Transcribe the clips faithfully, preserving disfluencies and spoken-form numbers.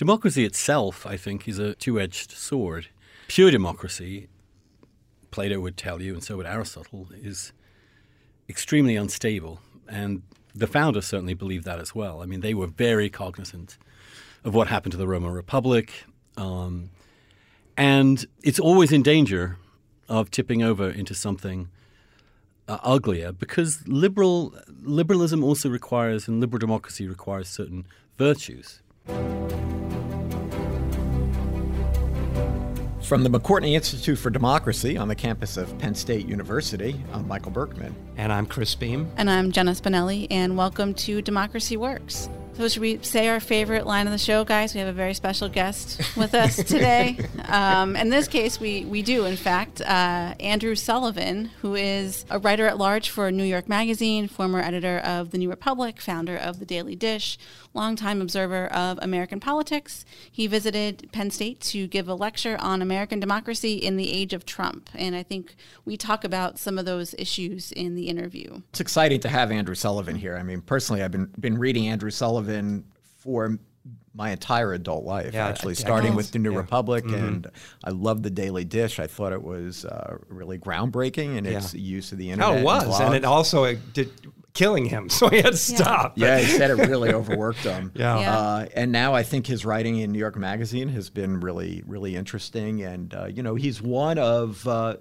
Democracy itself, I think, is a two-edged sword. Pure democracy, Plato would tell you, and so would Aristotle, is extremely unstable. And the founders certainly believed that as well. I mean, they were very cognizant of what happened to the Roman Republic. Um, and it's always in danger of tipping over into something uh, uglier, because liberal liberalism also requires, and liberal democracy requires, certain virtues. From the McCourtney Institute for Democracy on the campus of Penn State University, I'm Michael Berkman. And I'm Chris Beam. And I'm Jenna Spinelli, and welcome to Democracy Works. So should we say our favorite line of the show, guys? We have a very special guest with us today. Um, in this case, we, we do, in fact. Uh, Andrew Sullivan, who is a writer at large for New York Magazine, former editor of The New Republic, founder of The Daily Dish, longtime observer of American politics. He visited Penn State to give a lecture on American democracy in the age of Trump. And I think we talk about some of those issues in the interview. It's exciting to have Andrew Sullivan here. I mean, personally, I've been been reading Andrew Sullivan for my entire adult life, yeah, actually, starting with The New yeah. Republic. Mm-hmm. And I loved The Daily Dish. I thought it was uh, really groundbreaking in its yeah. use of the internet. Oh, it was. And, and it also it did killing him, so he had to stop. Yeah, he said it really overworked him. Yeah. Yeah. Uh, and now I think his writing in New York Magazine has been really, really interesting. And, uh, you know, he's one of uh,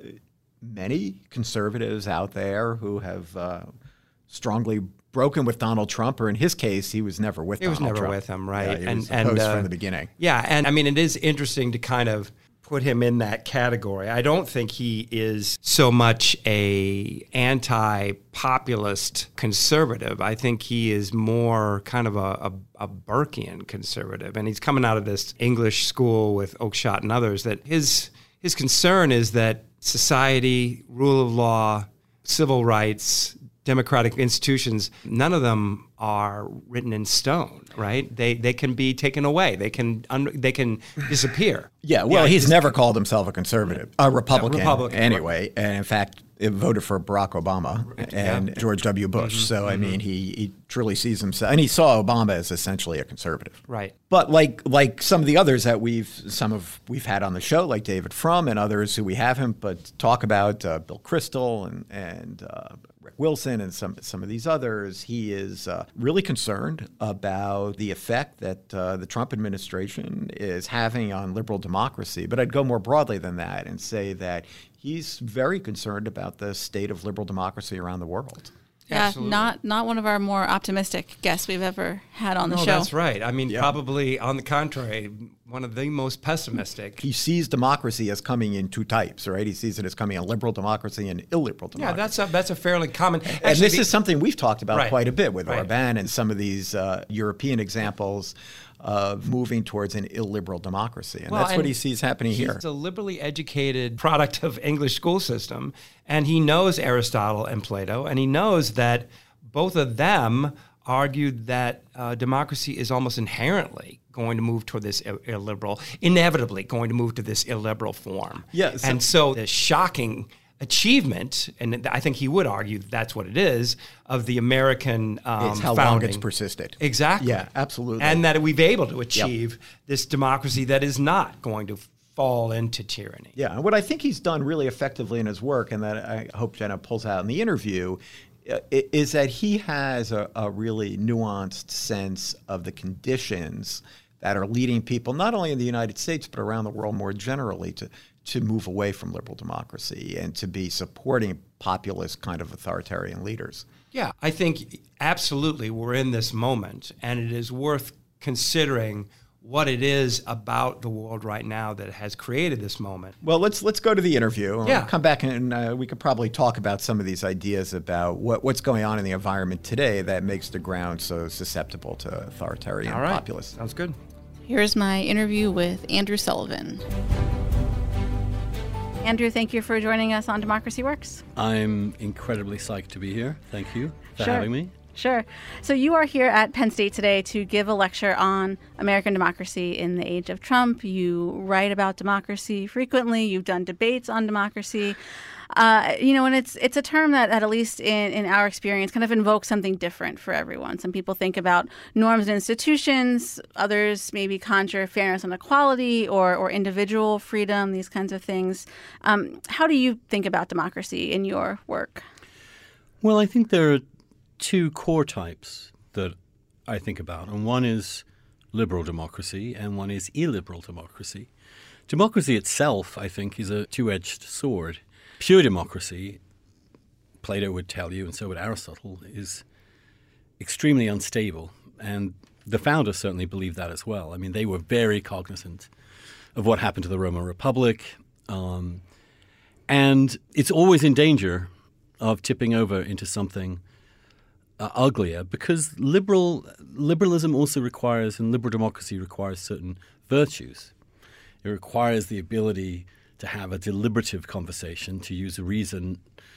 many conservatives out there who have uh, strongly broken with Donald Trump, or in his case, he was never with He Donald was never Trump. with him, right? Yeah, he and was and opposed uh, from the beginning. Yeah, and I mean, it is interesting to kind of put him in that category. I don't think he is so much a anti-populist conservative. I think he is more kind of a, a, a Burkean conservative, and he's coming out of this English school with Oakeshott and others. That his his concern is that society, rule of law, civil rights, democratic institutions, none of them are written in stone, right? They they can be taken away. They can un, they can disappear. Yeah, well, Yeah, he's just- never called himself a conservative, a Republican, Yeah, Republican, anyway. And in fact, it voted for Barack Obama and Yeah. George W. Bush. Mm-hmm, so, I mean, he, he truly sees himself, and he saw Obama as essentially a conservative. Right. But like like some of the others that we've some of we've had on the show, like David Frum and others who we haven't, but talk about uh, Bill Kristol and and uh, Rick Wilson and some some of these others, he is uh, really concerned about the effect that uh, the Trump administration is having on liberal democracy. But I'd go more broadly than that and say that he's very concerned about the state of liberal democracy around the world. Yeah, Absolutely. not not one of our more optimistic guests we've ever had on the No, show. that's right. I mean, Yeah. probably on the contrary, one of the most pessimistic. He sees democracy as coming in two types, right? He sees it as coming a liberal democracy and illiberal democracy. Yeah, that's a that's a fairly common. And actually, this the- is something we've talked about Right. quite a bit with Right. Orban and some of these uh, European examples of moving towards an illiberal democracy. And Well, that's what and he sees happening here. He's a liberally educated product of English school system, and he knows Aristotle and Plato, and he knows that both of them argued that uh, democracy is almost inherently going to move toward this Ill- illiberal, inevitably going to move to this illiberal form. Yeah, so- and so the shocking achievement, and I think he would argue that that's what it is, of the American um, It's how founding. long it's persisted. Exactly. Yeah, absolutely. And that we've able to achieve this democracy that is not going to fall into tyranny. Yeah, and what I think he's done really effectively in his work, and that I hope Jenna pulls out in the interview, uh, i- is that he has a, a really nuanced sense of the conditions that are leading people, not only in the United States, but around the world more generally, to, to move away from liberal democracy and to be supporting populist kind of authoritarian leaders. Yeah, I think absolutely we're in this moment, and it is worth considering what it is about the world right now that has created this moment. Well, let's let's go to the interview. We'll Yeah. come back and uh, we could probably talk about some of these ideas about what, what's going on in the environment today that makes the ground so susceptible to authoritarian All right, populists. sounds good. Here's my interview with Andrew Sullivan. Andrew, thank you for joining us on Democracy Works. I'm incredibly psyched to be here. Thank you for Sure. having me. Sure. So you are here at Penn State today to give a lecture on American democracy in the age of Trump. You write about democracy frequently. You've done debates on democracy. Uh, you know, and it's it's a term that, that at least in, in our experience, kind of invokes something different for everyone. Some people think about norms and institutions. Others maybe conjure fairness and equality or, or individual freedom, these kinds of things. Um, how do you think about democracy in your work? Well, I think there are two core types that I think about, and one is liberal democracy and one is illiberal democracy. Democracy itself, I think, is a two-edged sword. Pure democracy, Plato would tell you, and so would Aristotle, is extremely unstable, and the founders certainly believed that as well. I mean, they were very cognizant of what happened to the Roman Republic, um, and it's always in danger of tipping over into something Uh, uglier, because liberal liberalism also requires, and liberal democracy requires certain virtues. It requires the ability to have a deliberative conversation, to use reason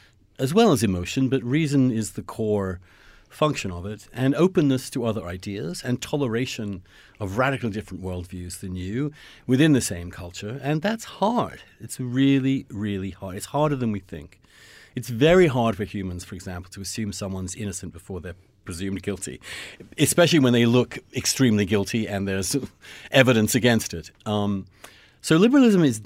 as well as emotion, but reason is the core function of it, and openness to other ideas and toleration of radically different worldviews than you within the same culture. And that's hard. It's really, really hard. It's harder than we think. It's very hard for humans, for example, to assume someone's innocent before they're presumed guilty, especially when they look extremely guilty and there's evidence against it. Um, so liberalism is,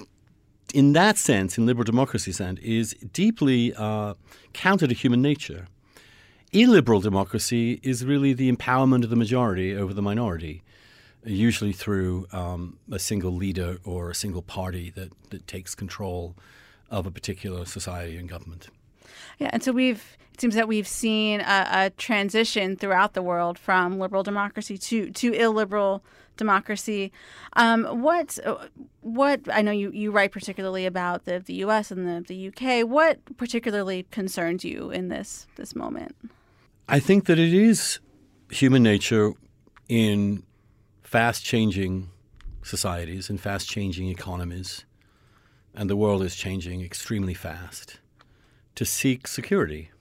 in that sense, in liberal democracy sense, is deeply uh, counter to human nature. Illiberal democracy is really the empowerment of the majority over the minority, usually through um, a single leader or a single party that, that takes control of a particular society and government. Yeah, and so we've it seems that we've seen a, a transition throughout the world from liberal democracy to to illiberal democracy. Um, what what I know you, you write particularly about the, the U S and the, the U K. What particularly concerns you in this this moment? I think that it is human nature in fast changing societies and fast changing economies, and the world is changing extremely fast, to seek security.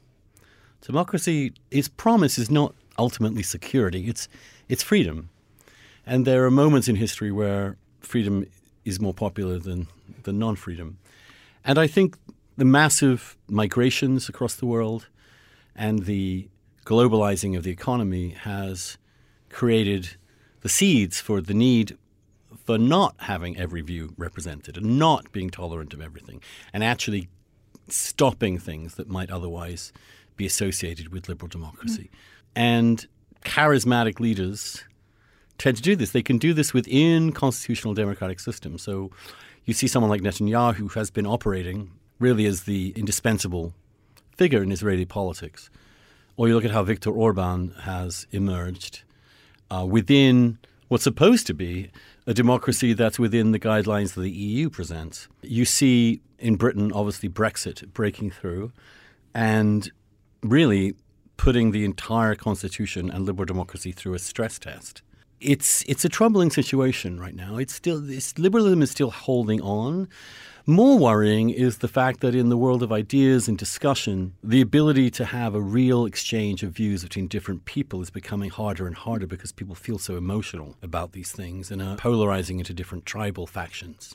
Democracy, its promise is not ultimately security, it's it's freedom. And there are moments in history where freedom is more popular than, than non-freedom. And I think the massive migrations across the world and the globalizing of the economy has created the seeds for the need for not having every view represented and not being tolerant of everything, and actually stopping things that might otherwise be associated with liberal democracy. Mm-hmm. And charismatic leaders tend to do this. They can do this within constitutional democratic systems. So you see someone like Netanyahu, who has been operating really as the indispensable figure in Israeli politics. Or you look at how Viktor Orban has emerged uh, within what's supposed to be a democracy that's within the guidelines that the E U presents. You see in Britain, obviously, Brexit breaking through and really putting the entire constitution and liberal democracy through a stress test. It's it's a troubling situation right now. It's still it's, liberalism is still holding on. More worrying is the fact that in the world of ideas and discussion, the ability to have a real exchange of views between different people is becoming harder and harder because people feel so emotional about these things and are polarizing into different tribal factions.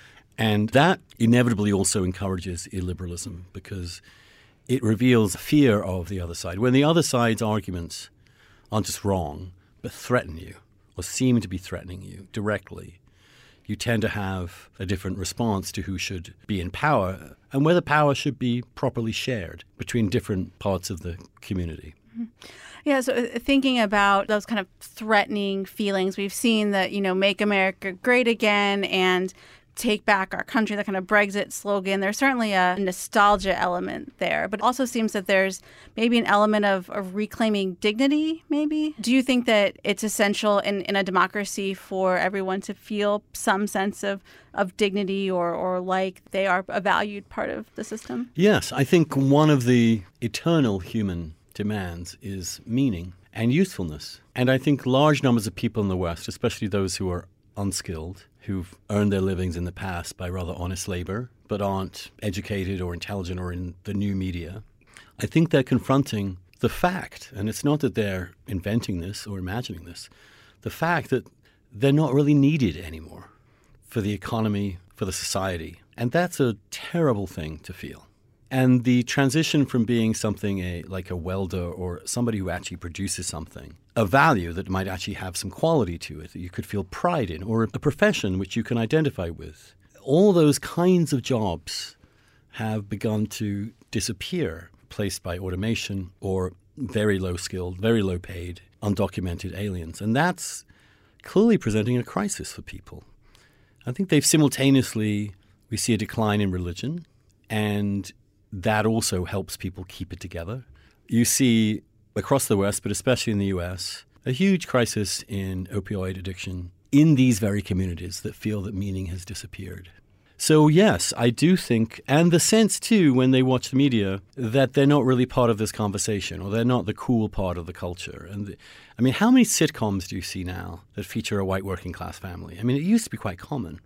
And that inevitably also encourages illiberalism because it reveals fear of the other side. When the other side's arguments aren't just wrong, but threaten you or seem to be threatening you directly, you tend to have a different response to who should be in power and whether power should be properly shared between different parts of the community. Mm-hmm. Yeah, so thinking about those kind of threatening feelings, we've seen that, you know, make America great again and take back our country, that kind of Brexit slogan. There's certainly a nostalgia element there, but it also seems that there's maybe an element of, of reclaiming dignity, maybe. Do you think that it's essential in, in a democracy for everyone to feel some sense of, of dignity or, or like they are a valued part of the system? Yes, I think one of the eternal human demands is meaning and usefulness. And I think large numbers of people in the West, especially those who are unskilled, who've earned their livings in the past by rather honest labor, but aren't educated or intelligent or in the new media, I think they're confronting the fact, and it's not that they're inventing this or imagining this, the fact that they're not really needed anymore for the economy, for the society. And that's a terrible thing to feel. And the transition from being something a, like a welder or somebody who actually produces something, a value that might actually have some quality to it that you could feel pride in, or a profession which you can identify with. All those kinds of jobs have begun to disappear, replaced by automation or very low-skilled, very low-paid, undocumented aliens. And that's clearly presenting a crisis for people. I think they've simultaneously, we see a decline in religion, and that also helps people keep it together. You see across the West, but especially in the U S, a huge crisis in opioid addiction in these very communities that feel that meaning has disappeared. So yes, I do think, and the sense too when they watch the media, that they're not really part of this conversation, or they're not the cool part of the culture. And the, I mean, how many sitcoms do you see now that feature a white working class family? I mean, it used to be quite common.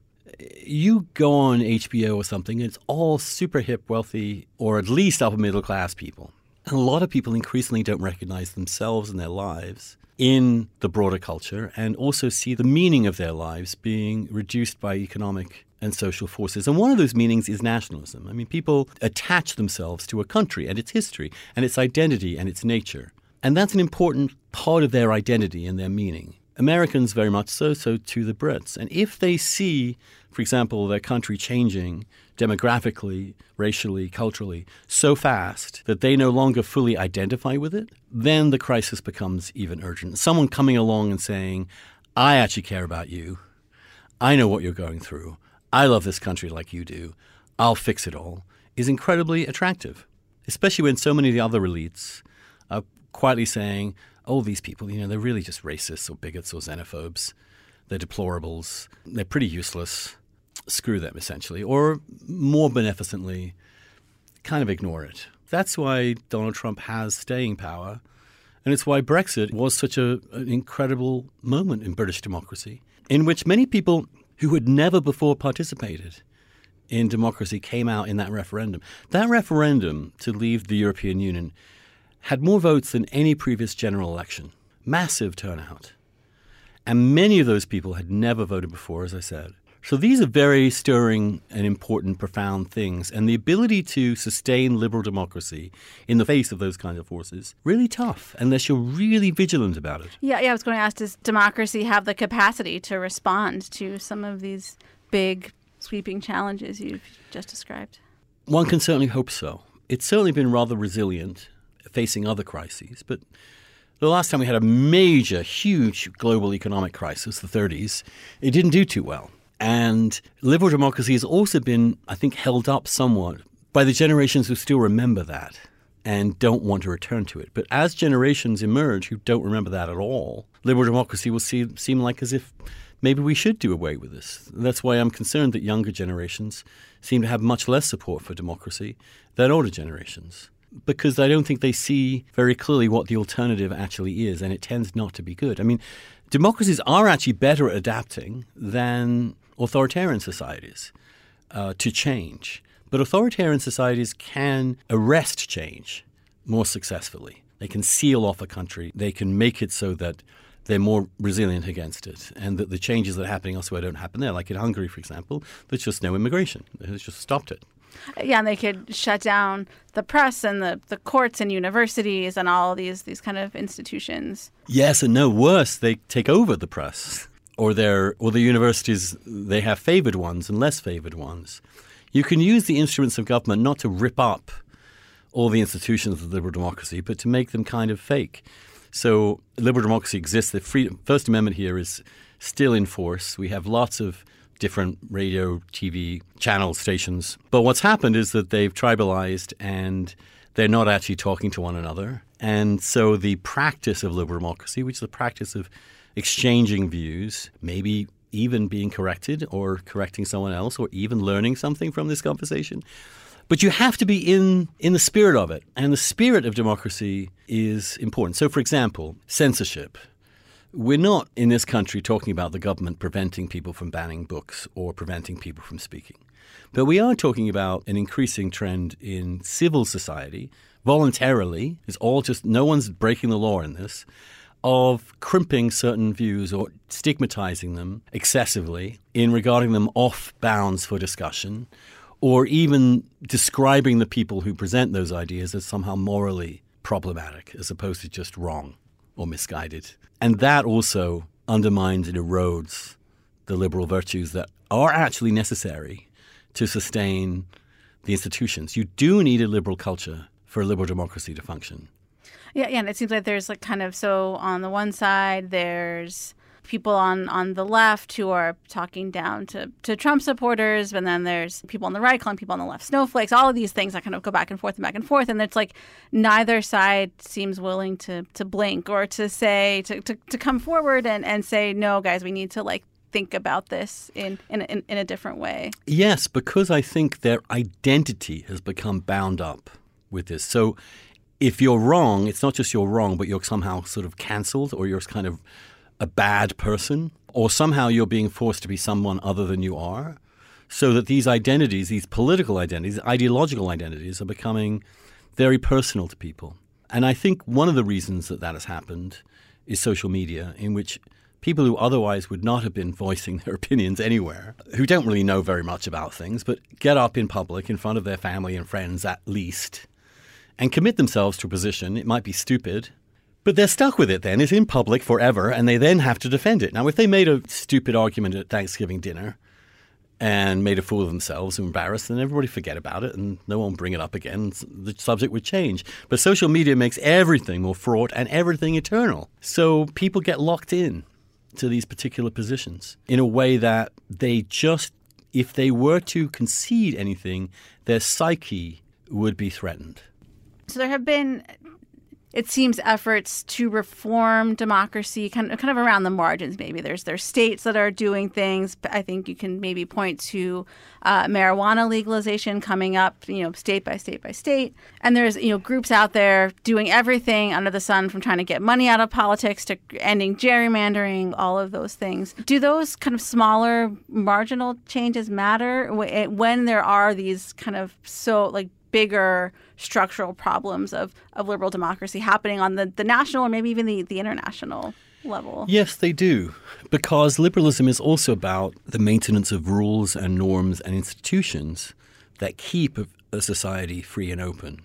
You go on H B O or something, it's all super hip, wealthy, or at least upper middle class people. And a lot of people increasingly don't recognize themselves and their lives in the broader culture, and also see the meaning of their lives being reduced by economic and social forces. And one of those meanings is nationalism. I mean, people attach themselves to a country and its history and its identity and its nature. And that's an important part of their identity and their meaning. Americans very much so, so to the Brits. And if they see, for example, their country changing demographically, racially, culturally, so fast that they no longer fully identify with it, then the crisis becomes even urgent. Someone coming along and saying, I actually care about you. I know what you're going through. I love this country like you do. I'll fix it all, is incredibly attractive, especially when so many of the other elites are quietly saying, oh, these people, you know, they're really just racists or bigots or xenophobes. They're deplorables. They're pretty useless. Screw them, essentially. Or more beneficently, kind of ignore it. That's why Donald Trump has staying power. And it's why Brexit was such a, an incredible moment in British democracy, in which many people who had never before participated in democracy came out in that referendum. That referendum to leave the European Union had more votes than any previous general election. Massive turnout. And many of those people had never voted before, as I said. So these are very stirring and important, profound things. And the ability to sustain liberal democracy in the face of those kinds of forces, really tough, unless you're really vigilant about it. Yeah, yeah, I was going to ask, does democracy have the capacity to respond to some of these big, sweeping challenges you've just described? One can certainly hope so. It's certainly been rather resilient facing other crises. But the last time we had a major, huge global economic crisis, the thirties, it didn't do too well. And liberal democracy has also been, I think, held up somewhat by the generations who still remember that and don't want to return to it. But as generations emerge who don't remember that at all, liberal democracy will see, seem like as if maybe we should do away with this. That's why I'm concerned that younger generations seem to have much less support for democracy than older generations, because I don't think they see very clearly what the alternative actually is, and it tends not to be good. I mean, democracies are actually better at adapting than authoritarian societies uh, to change. But authoritarian societies can arrest change more successfully. They can seal off a country. They can make it so that they're more resilient against it, and that the changes that are happening elsewhere don't happen there. Like in Hungary, for example, there's just no immigration. It's just stopped it. Yeah, and they could shut down the press and the, the courts and universities and all these these kind of institutions. Yes, and no, worse, they take over the press. Or their or the universities, they have favored ones and less favored ones. You can use the instruments of government not to rip up all the institutions of liberal democracy, but to make them kind of fake. So liberal democracy exists. The freedom, First Amendment here is still in force. We have lots of different radio, T V channel stations. But what's happened is that they've tribalized and they're not actually talking to one another. And so the practice of liberal democracy, which is the practice of exchanging views, maybe even being corrected or correcting someone else or even learning something from this conversation. But you have to be in, in the spirit of it. And the spirit of democracy is important. So, for example, censorship. We're not in this country talking about the government preventing people from banning books or preventing people from speaking. But we are talking about an increasing trend in civil society, voluntarily, it's all just, no one's breaking the law in this, of crimping certain views or stigmatizing them excessively in regarding them off bounds for discussion, or even describing the people who present those ideas as somehow morally problematic as opposed to just wrong or misguided. And that also undermines and erodes the liberal virtues that are actually necessary to sustain the institutions. You do need a liberal culture for a liberal democracy to function. Yeah, yeah, and it seems like there's like kind of, so on the one side, there's people on, on the left who are talking down to, to Trump supporters, and then there's people on the right calling people on the left snowflakes, all of these things that kind of go back and forth and back and forth. And it's like neither side seems willing to, to blink or to say, to, to, to come forward and, and say, no, guys, we need to like think about this in, in, in, in a different way. Yes, because I think their identity has become bound up with this. So if you're wrong, it's not just you're wrong, but you're somehow sort of cancelled, or you're kind of a bad person, or somehow you're being forced to be someone other than you are, so that these identities, these political identities, ideological identities are becoming very personal to people. And I think one of the reasons that that has happened is social media, in which people who otherwise would not have been voicing their opinions anywhere, who don't really know very much about things, but get up in public in front of their family and friends at least, and commit themselves to a position. It might be stupid, but they're stuck with it then. It's in public forever, and they then have to defend it. Now, if they made a stupid argument at Thanksgiving dinner and made a fool of themselves and embarrassed, then everybody forget about it and no one bring it up again. The subject would change. But social media makes everything more fraught and everything eternal. So people get locked in to these particular positions in a way that they just, if they were to concede anything, their psyche would be threatened. So there have been, it seems, efforts to reform democracy kind of, kind of around the margins. Maybe there's there's states that are doing things. I think you can maybe point to uh, marijuana legalization coming up, you know, state by state by state. And there's, you know, groups out there doing everything under the sun, from trying to get money out of politics to ending gerrymandering, all of those things. Do those kind of smaller marginal changes matter when there are these kind of so like bigger structural problems of, of liberal democracy happening on the, the national or maybe even the, the international level? Yes, they do. Because liberalism is also about the maintenance of rules and norms and institutions that keep a society free and open.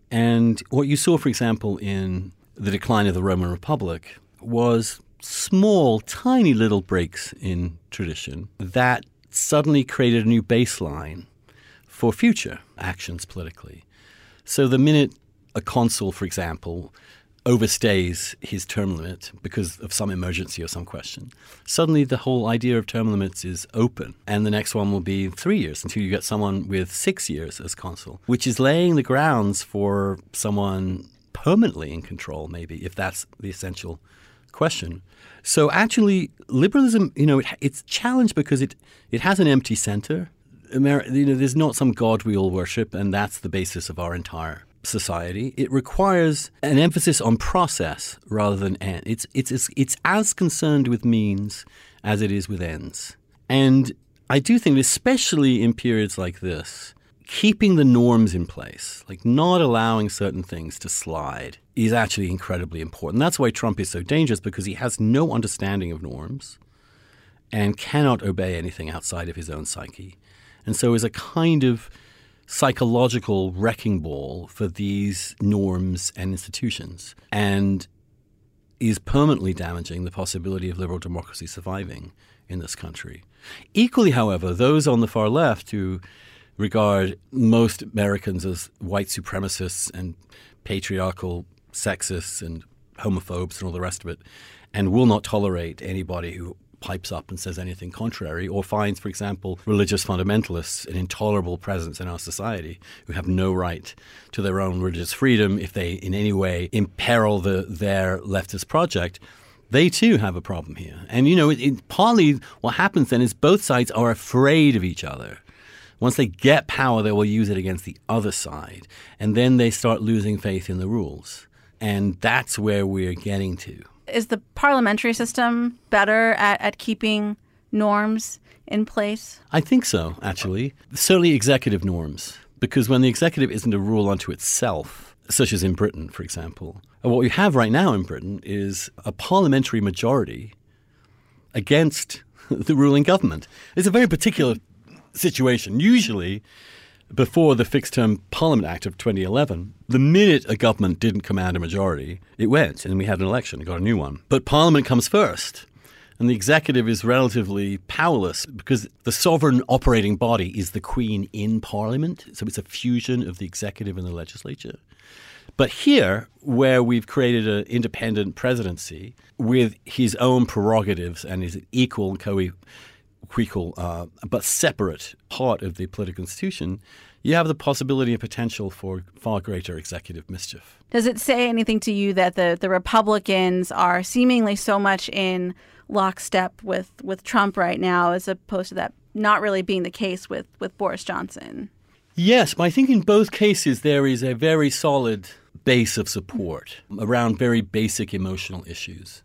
And what you saw, for example, in the decline of the Roman Republic was small, tiny little breaks in tradition that suddenly created a new baseline for future actions politically. So the minute a consul, for example, overstays his term limit because of some emergency or some question, suddenly the whole idea of term limits is open. And the next one will be three years until you get someone with six years as consul, which is laying the grounds for someone permanently in control, maybe, if that's the essential question. So actually, liberalism, you know, it, it's challenged because it, it has an empty center. Ameri- you know, there's not some God we all worship, and that's the basis of our entire society. It requires an emphasis on process rather than end. It's it's it's, it's as concerned with means as it is with ends. And I do think, especially in periods like this, keeping the norms in place, like not allowing certain things to slide, is actually incredibly important. That's why Trump is so dangerous, because he has no understanding of norms and cannot obey anything outside of his own psyche. And so is a kind of psychological wrecking ball for these norms and institutions, and is permanently damaging the possibility of liberal democracy surviving in this country. Equally, however, those on the far left who regard most Americans as white supremacists and patriarchal sexists and homophobes and all the rest of it, and will not tolerate anybody who pipes up and says anything contrary, or finds, for example, religious fundamentalists an intolerable presence in our society who have no right to their own religious freedom if they in any way imperil the, their leftist project, they too have a problem here. And, you know, it, it, partly what happens then is both sides are afraid of each other. Once they get power, they will use it against the other side. And then they start losing faith in the rules. And that's where we're getting to. Is the parliamentary system better at, at keeping norms in place? I think so, actually. Certainly executive norms. Because when the executive isn't a rule unto itself, such as in Britain, for example. And what we have right now in Britain is a parliamentary majority against the ruling government. It's a very particular situation. Usually, before the Fixed-Term Parliament Act of twenty eleven, the minute a government didn't command a majority, it went, and we had an election and got a new one. But Parliament comes first, and the executive is relatively powerless because the sovereign operating body is the Queen in Parliament, so it's a fusion of the executive and the legislature. But here, where we've created an independent presidency with his own prerogatives and his equal and co equal, uh, but separate part of the political institution, you have the possibility and potential for far greater executive mischief. Does it say anything to you that the, the Republicans are seemingly so much in lockstep with, with Trump right now as opposed to that not really being the case with, with Boris Johnson? Yes, but I think in both cases there is a very solid base of support around very basic emotional issues.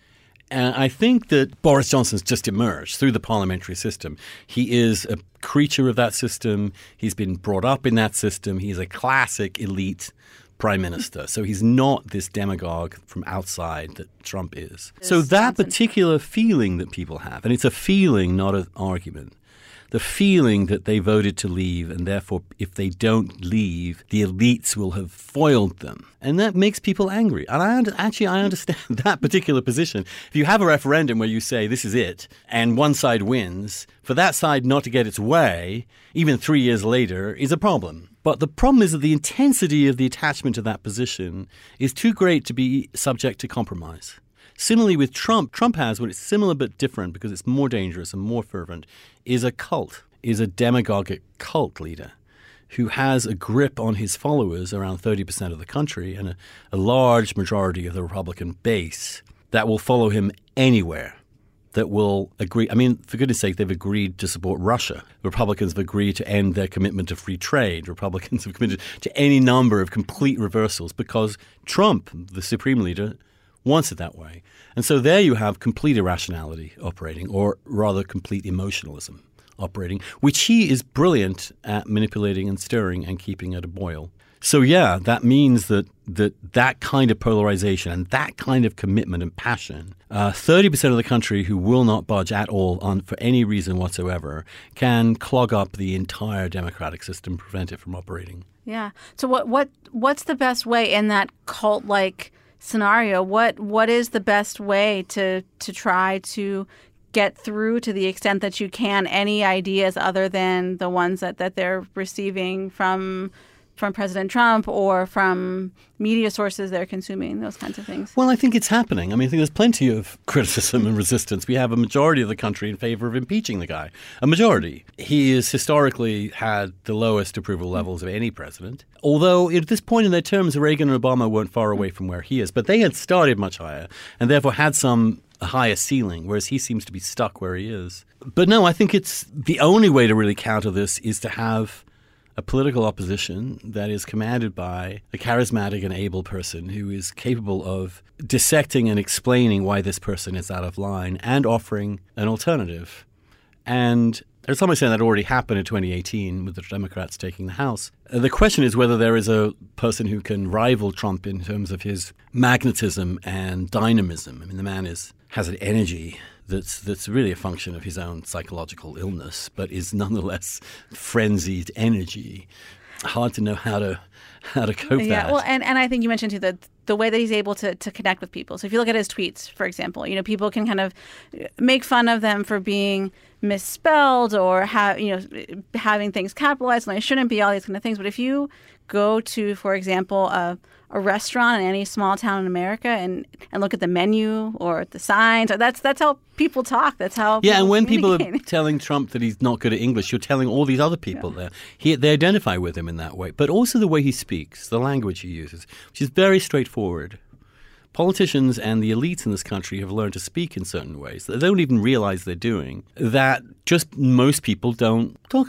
And I think that Boris Johnson's just emerged through the parliamentary system. He is a creature of that system. He's been brought up in that system. He's a classic elite prime minister. So he's not this demagogue from outside that Trump is. So that particular feeling that people have, and it's a feeling, not an argument, the feeling that they voted to leave and therefore if they don't leave, the elites will have foiled them. And that makes people angry. And I under, actually, I understand that particular position. If you have a referendum where you say this is it and one side wins, for that side not to get its way, even three years later, is a problem. But the problem is that the intensity of the attachment to that position is too great to be subject to compromise. Similarly with Trump, Trump has what is similar but different because it's more dangerous and more fervent, is a cult, is a demagogic cult leader who has a grip on his followers, around thirty percent of the country, and a, a large majority of the Republican base that will follow him anywhere, that will agree. I mean, for goodness sake, they've agreed to support Russia. Republicans have agreed to end their commitment to free trade. Republicans have committed to any number of complete reversals because Trump, the supreme leader, wants it that way. And so there you have complete irrationality operating, or rather complete emotionalism operating, which he is brilliant at manipulating and stirring and keeping at a boil. So yeah, that means that that, that kind of polarization and that kind of commitment and passion, uh, thirty percent of the country who will not budge at all on for any reason whatsoever, can clog up the entire democratic system, prevent it from operating. Yeah. So what what what's the best way in that cult-like scenario? What what is the best way to to try to get through to the extent that you can any ideas other than the ones that, that they're receiving from from President Trump or from media sources they're consuming, those kinds of things? Well, I think it's happening. I mean, I think there's plenty of criticism and resistance. We have a majority of the country in favor of impeaching the guy. A majority. He has historically had the lowest approval levels of any president. Although at this point in their terms, Reagan and Obama weren't far away from where he is. But they had started much higher and therefore had some higher ceiling, whereas he seems to be stuck where he is. But no, I think it's the only way to really counter this is to have a political opposition that is commanded by a charismatic and able person who is capable of dissecting and explaining why this person is out of line and offering an alternative. And there's somebody saying that already happened in twenty eighteen with the Democrats taking the House. Uh, the question is whether there is a person who can rival Trump in terms of his magnetism and dynamism. I mean, the man is has an energy that's that's really a function of his own psychological illness, but is nonetheless frenzied energy. Hard to know how to how to cope with yeah, that. Well, and, and I think you mentioned too the the way that he's able to to connect with people. So if you look at his tweets, for example, you know, people can kind of make fun of them for being misspelled or have you know having things capitalized when they shouldn't be, all these kind of things. But if you go to, for example, a a restaurant in any small town in America and, and look at the menu or the signs, or that's that's how people talk. That's how yeah. And when people are telling Trump that he's not good at English, you're telling all these other people yeah. there. He, they identify with him in that way, but also the way he speaks, the language he uses, which is very straightforward. Politicians and the elites in this country have learned to speak in certain ways that they don't even realize they're doing, that just most people don't talk about.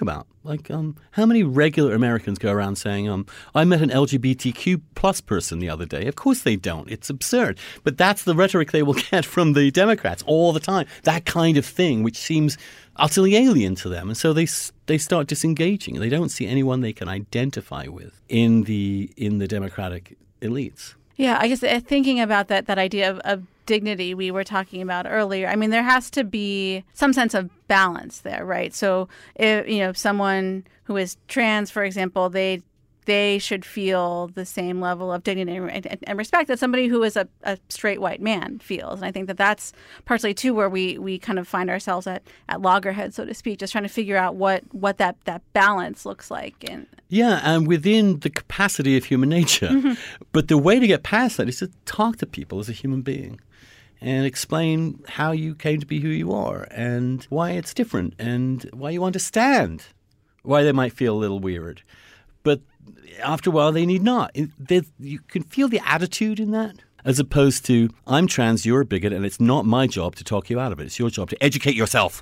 Like, um, how many regular Americans go around saying, um, I met an L G B T Q plus person the other day? Of course they don't. It's absurd. But that's the rhetoric they will get from the Democrats all the time. That kind of thing, which seems utterly alien to them. And so they they start disengaging. They don't see anyone they can identify with in the in the Democratic elites. Yeah, I guess uh, thinking about that that idea of, of dignity we were talking about earlier. I mean, there has to be some sense of balance there, right? So, if, you know, someone who is trans, for example, they they should feel the same level of dignity and, and respect that somebody who is a, a straight white man feels. And I think that that's partially, too, where we, we kind of find ourselves at, at loggerheads, so to speak, just trying to figure out what, what that, that balance looks like. And Yeah, and within the capacity of human nature. Mm-hmm. But the way to get past that is to talk to people as a human being and explain how you came to be who you are and why it's different and why you understand why they might feel a little weird. But after a while, they need not. You can feel the attitude in that, as opposed to, I'm trans, you're a bigot, and it's not my job to talk you out of it. It's your job to educate yourself.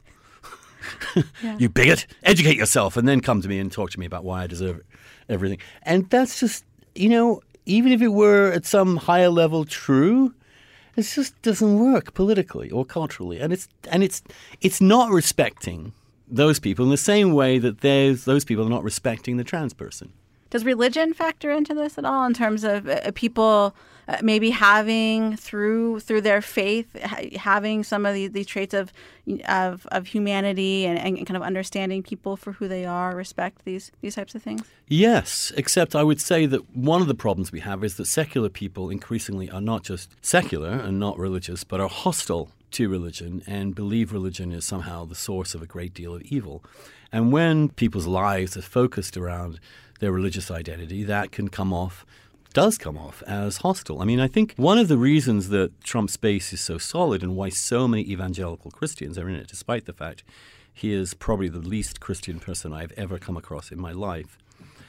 Yeah. You bigot, educate yourself, and then come to me and talk to me about why I deserve everything. And that's just, you know, even if it were at some higher level true, it just doesn't work politically or culturally. And it's and it's it's not respecting those people in the same way that there's those people are not respecting the trans person. Does religion factor into this at all in terms of uh, people uh, maybe having through through their faith ha- having some of these, these traits of of of humanity and, and kind of understanding people for who they are, respect these these types of things? Yes, except I would say that one of the problems we have is that secular people increasingly are not just secular and not religious, but are hostile to religion and believe religion is somehow the source of a great deal of evil. And when people's lives are focused around their religious identity, that can come off, does come off as hostile. I mean, I think one of the reasons that Trump's base is so solid and why so many evangelical Christians are in it, despite the fact he is probably the least Christian person I've ever come across in my life,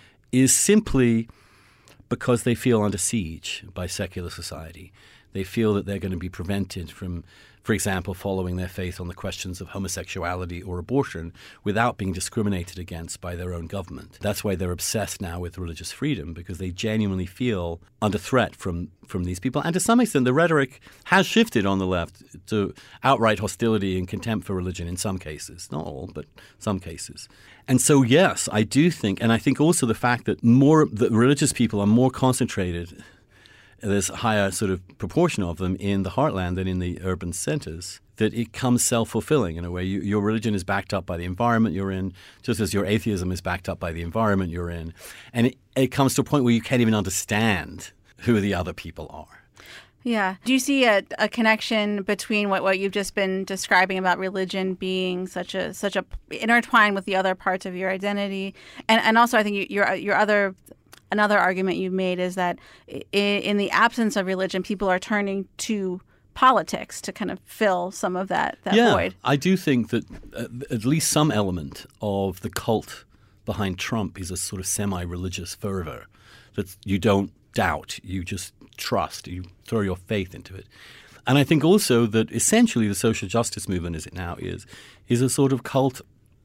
is simply because they feel under siege by secular society. They feel that they're going to be prevented from, for example, following their faith on the questions of homosexuality or abortion without being discriminated against by their own government. That's why they're obsessed now with religious freedom, because they genuinely feel under threat from, from these people. And to some extent, the rhetoric has shifted on the left to outright hostility and contempt for religion in some cases. Not all, but some cases. And so, yes, I do think, and I think also the fact that more that religious people are more concentrated, there's a higher sort of proportion of them in the heartland than in the urban centers, that it comes self-fulfilling in a way. You, your religion is backed up by the environment you're in, just as your atheism is backed up by the environment you're in. And it, it comes to a point where you can't even understand who the other people are. Yeah. Do you see a, a connection between what, what you've just been describing about religion being such a such a intertwined with the other parts of your identity? And and also I think you, your your other Another argument you've made is that in the absence of religion, people are turning to politics to kind of fill some of that, that yeah, void. I do think that at least some element of the cult behind Trump is a sort of semi-religious fervor that you don't doubt, you just trust, you throw your faith into it. And I think also that essentially the social justice movement, as it now is, is a sort of cult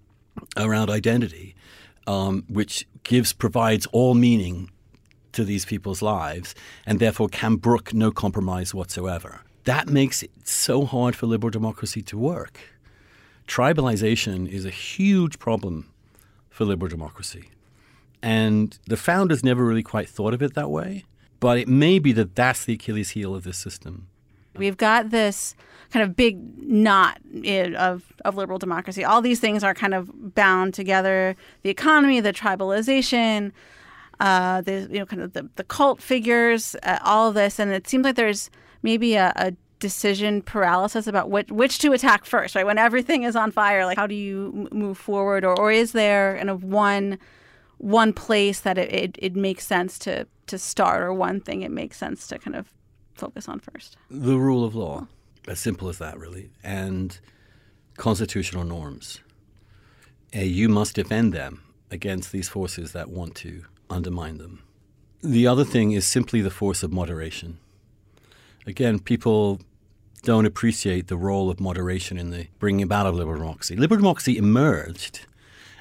around identity. Um, which gives provides all meaning to these people's lives and therefore can brook no compromise whatsoever. That makes it so hard for liberal democracy to work. Tribalization is a huge problem for liberal democracy. And the founders never really quite thought of it that way, but it may be that that's the Achilles heel of this system. We've got this kind of big knot of, of liberal democracy. All these things are kind of bound together. The economy, the tribalization, uh, the you know kind of the, the cult figures, uh, all of this. And it seems like there's maybe a, a decision paralysis about which, which to attack first, right? When everything is on fire, like how do you move forward? Or, or is there kind of one one place that it, it, it makes sense to, to start, or one thing it makes sense to kind of focus on first? The rule of law, as simple as that, really, and constitutional norms. Uh, you must defend them against these forces that want to undermine them. The other thing is simply the force of moderation. Again, people don't appreciate the role of moderation in the bringing about of liberal democracy. Liberal democracy emerged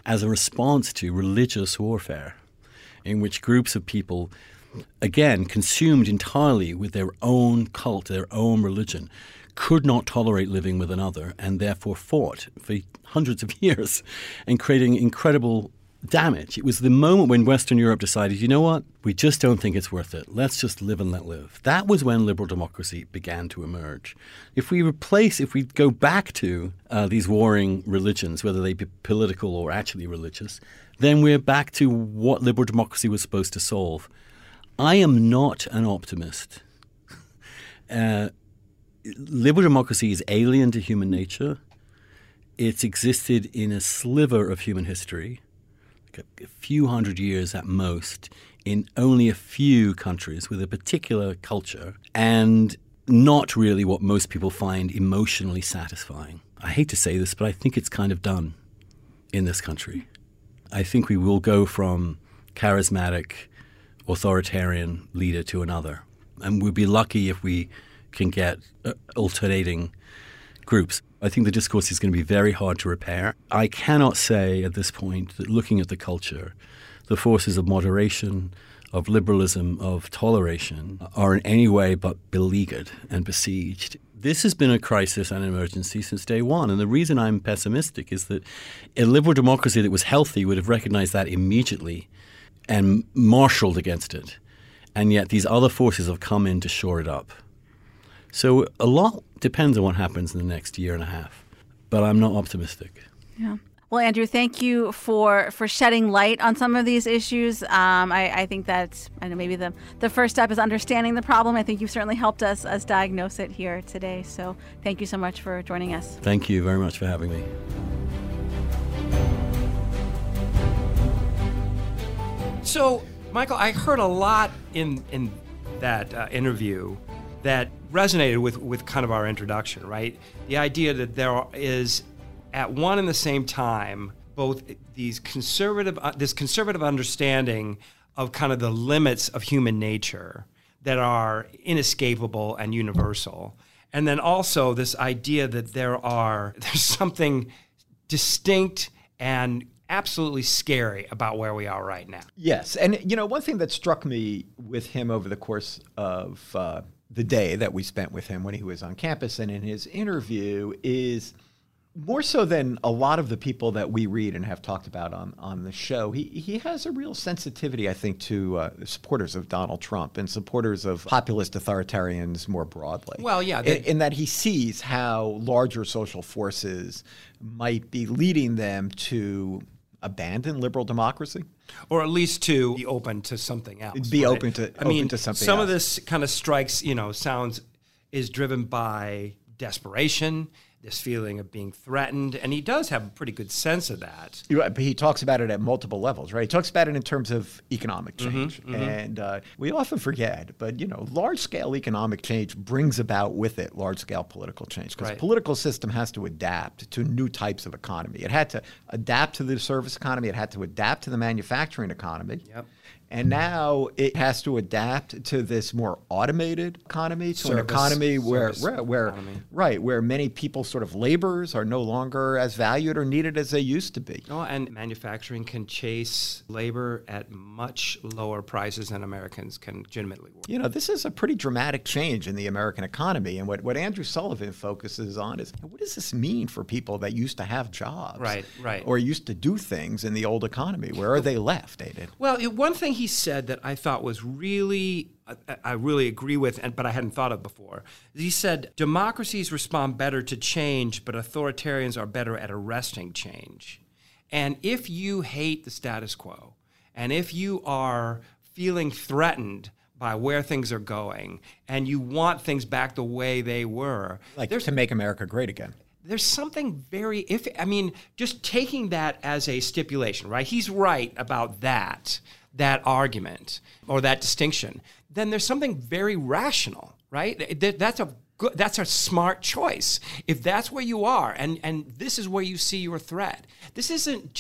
as a response to religious warfare, in which groups of people, again, consumed entirely with their own cult, their own religion, could not tolerate living with another and therefore fought for hundreds of years and creating incredible damage. It was the moment when Western Europe decided, you know what, we just don't think it's worth it. Let's just live and let live. That was when liberal democracy began to emerge. If we replace, if we go back to uh, these warring religions, whether they be political or actually religious, then we're back to what liberal democracy was supposed to solve. I am not an optimist. uh, liberal democracy is alien to human nature. It's existed in a sliver of human history, a few hundred years at most, in only a few countries with a particular culture, and not really what most people find emotionally satisfying. I hate to say this, but I think it's kind of done in this country. I think we will go from charismatic, authoritarian leader to another, and we'll be lucky if we can get uh, alternating groups. I think the discourse is going to be very hard to repair. I cannot say at this point that looking at the culture, the forces of moderation, of liberalism, of toleration are in any way but beleaguered and besieged. This has been a crisis and an emergency since day one. And the reason I'm pessimistic is that a liberal democracy that was healthy would have recognized that immediately and marshaled against it. And yet these other forces have come in to shore it up. So a lot depends on what happens in the next year and a half, but I'm not optimistic. Yeah. Well, Andrew, thank you for, for shedding light on some of these issues. Um, I, I think that I know maybe the, the first step is understanding the problem. I think you've certainly helped us, us diagnose it here today. So thank you so much for joining us. Thank you very much for having me. So, Michael, I heard a lot in in that uh, interview that resonated with, with kind of our introduction, right? The idea that there is, at one and the same time, both these conservative, uh, this conservative understanding of kind of the limits of human nature that are inescapable and universal, and then also this idea that there are there's something distinct and absolutely scary about where we are right now. Yes, and you know, one thing that struck me with him over the course of uh, the day that we spent with him when he was on campus and in his interview is more so than a lot of the people that we read and have talked about on, on the show, he, he has a real sensitivity, I think, to uh, supporters of Donald Trump and supporters of populist authoritarians more broadly. Well, yeah. They, in, in that he sees how larger social forces might be leading them to abandon liberal democracy. Or at least to be open to something else. Be right? open to I open mean, to something some else. of this kind of strikes, you know, sounds, is driven by desperation, this feeling of being threatened, and he does have a pretty good sense of that. You're right, but he talks about it at multiple levels, right? He talks about it in terms of economic change. Mm-hmm, and uh, we often forget, but, you know, large-scale economic change brings about with it large-scale political change because Right. the political system has to adapt to new types of economy. It had to adapt to the service economy. It had to adapt to the manufacturing economy. Yep. And now it has to adapt to this more automated economy, to Service- an economy where, service where, where economy. right, where many people's sort of labors are no longer as valued or needed as they used to be. Oh, and manufacturing can chase labor at much lower prices than Americans can legitimately work. You know, this is a pretty dramatic change in the American economy. And what, what Andrew Sullivan focuses on is, what does this mean for people that used to have jobs? Right, right. Or used to do things in the old economy? Where are they left, Aiden? Well, it, one thing he said that I thought was really, I, I really agree with, and, but I hadn't thought of before. He said, democracies respond better to change, but authoritarians are better at arresting change. And if you hate the status quo, and if you are feeling threatened by where things are going, and you want things back the way they were, Like there's to make America great again. there's something very, if I mean, just taking that as a stipulation, right? He's right about that, that argument or that distinction. Then there's something very rational, right? That- That's a good, that's a smart choice. If that's where you are, and and this is where you see your threat. This isn't just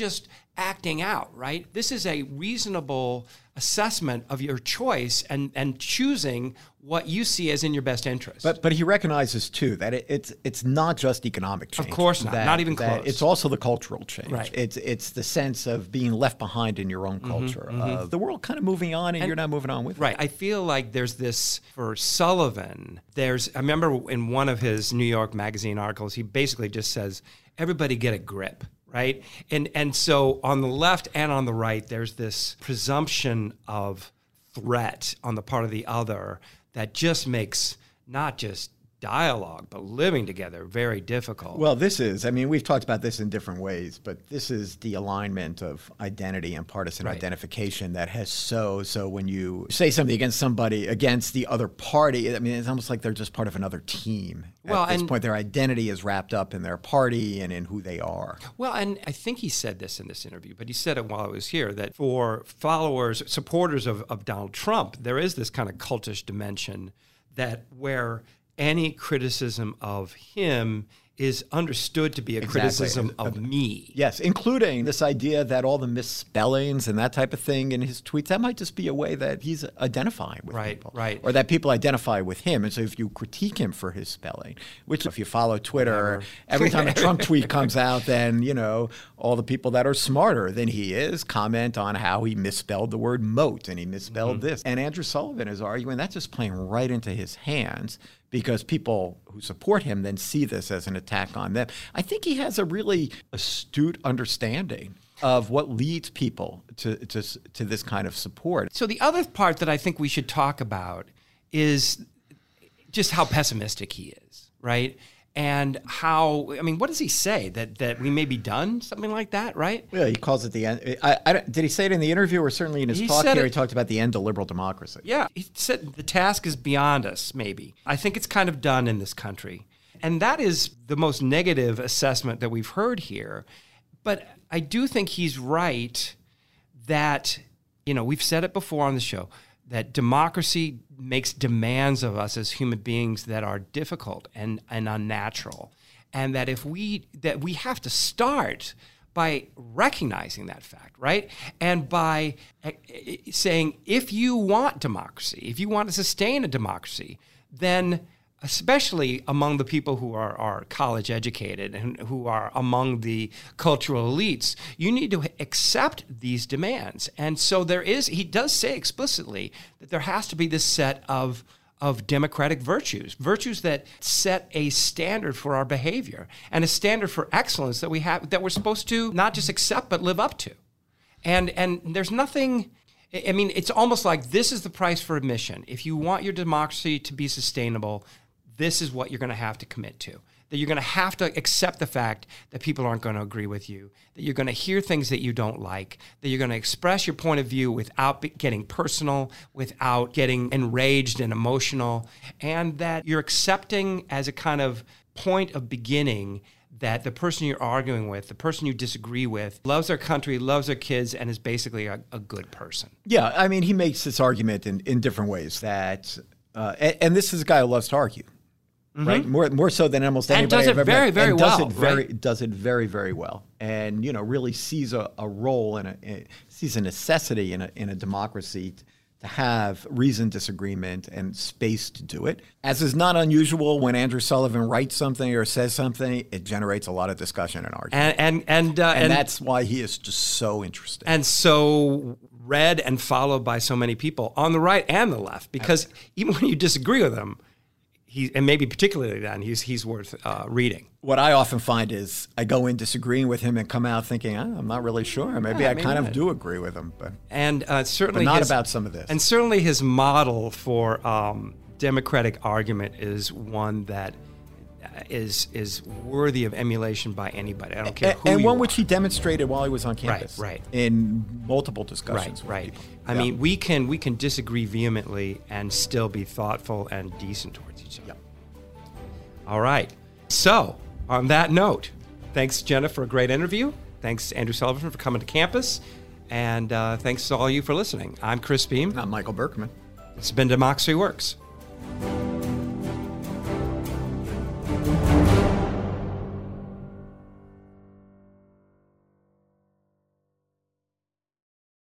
acting out, right? This is a reasonable assessment of your choice and, and choosing what you see as in your best interest. But but he recognizes too that it, it's it's not just economic change. Of course not, that, not even that close. It's also the cultural change. Right. It's it's the sense of being left behind in your own culture, mm-hmm, of mm-hmm. the world kind of moving on and, and you're not moving on with right. it. Right. I feel like there's this for Sullivan. There's I remember in one of his New York Magazine articles, he basically just says, "Everybody get a grip." Right? And and so on the left and on the right, there's this presumption of threat on the part of the other that just makes not just dialogue, but living together very difficult. Well, this is, I mean, we've talked about this in different ways, but this is the alignment of identity and partisan right. identification that has so, so when you say something against somebody, against the other party, I mean, it's almost like they're just part of another team. Well, At this and, point, their identity is wrapped up in their party and in who they are. Well, and I think he said this in this interview, but he said it while I was here, that for followers, supporters of, of Donald Trump, there is this kind of cultish dimension that where any criticism of him is understood to be a exactly. criticism of me. Yes, including this idea that all the misspellings and that type of thing in his tweets, that might just be a way that he's identifying with right, people. Right, Or that people identify with him. And so if you critique him for his spelling, which if you follow Twitter, Whatever. every time a Trump tweet comes out, then, you know, all the people that are smarter than he is comment on how he misspelled the word moat and he misspelled mm-hmm. this. And Andrew Sullivan is arguing that's just playing right into his hands, because people who support him then see this as an attack on them. I think he has a really astute understanding of what leads people to, to, to this kind of support. So the other part that I think we should talk about is just how pessimistic he is, right? And how, I mean, what does he say? That that we may be done? Something like that, right? Yeah, he calls it the end. I, I, did he say it in the interview or certainly in his he talk here? It, he talked about the end of liberal democracy. Yeah, he said the task is beyond us, maybe. I think it's kind of done in this country. And that is the most negative assessment that we've heard here. But I do think he's right that, you know, we've said it before on the show, that democracy makes demands of us as human beings that are difficult and, and unnatural. And that if we, that we have to start by recognizing that fact, right? And by saying, if you want democracy, if you want to sustain a democracy, then especially among the people who are, are college educated and who are among the cultural elites, you need to accept these demands. And so there is, he does say explicitly that there has to be this set of of democratic virtues, virtues that set a standard for our behavior and a standard for excellence that we have, that we're supposed to not just accept, but live up to. And and there's nothing, I mean, it's almost like this is the price for admission. If you want your democracy to be sustainable, this is what you're going to have to commit to. That you're going to have to accept the fact that people aren't going to agree with you, that you're going to hear things that you don't like, that you're going to express your point of view without getting personal, without getting enraged and emotional, and that you're accepting as a kind of point of beginning that the person you're arguing with, the person you disagree with, loves their country, loves their kids, and is basically a, a good person. Yeah, I mean, he makes this argument in, in different ways that, uh, and, and this is a guy who loves to argue. Mm-hmm. Right, more more so than almost and anybody does it I've ever very, met. very and well. Does it very right? does it very very well, and you know really sees a, a role and a, sees a necessity in a in a democracy to have reasoned disagreement and space to do it. As is not unusual when Andrew Sullivan writes something or says something, it generates a lot of discussion and argument, and and and, uh, and, and that's why he is just so interesting and so read and followed by so many people on the right and the left. Because even when you disagree with him, He, and maybe particularly then, he's he's worth uh, reading. What I often find is I go in disagreeing with him and come out thinking, oh, I'm not really sure. Maybe yeah, I maybe kind not. of do agree with him, but and uh, certainly but not his, about some of this. And certainly his model for um, democratic argument is one that is is worthy of emulation by anybody. I don't care and, who and you one are. which he demonstrated while he was on campus, Right, right. in multiple discussions. Right, with right. people. I Yeah. mean, we can we can disagree vehemently and still be thoughtful and decent towards each other. Yeah. All right. So, on that note, thanks, Jenna, for a great interview. Thanks, Andrew Sullivan, for coming to campus. And uh, thanks to all of you for listening. I'm Chris Beam. I'm Michael Berkman. It's been Democracy Works.